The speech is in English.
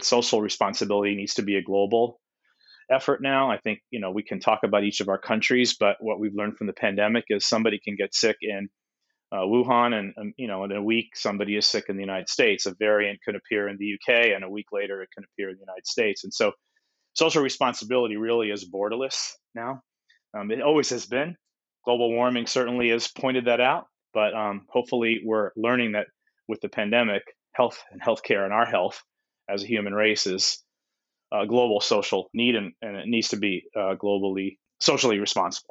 Social responsibility needs to be a global effort now. I think, we can talk about each of our countries, but what we've learned from the pandemic is somebody can get sick in Wuhan, and in a week somebody is sick in the United States. A variant could appear in the UK, and a week later it can appear in the United States. And so, social responsibility really is borderless now. It always has been. Global warming certainly has pointed that out, but hopefully we're learning that with the pandemic, health and healthcare and our health as a human race is a global social need, and it needs to be globally socially responsible.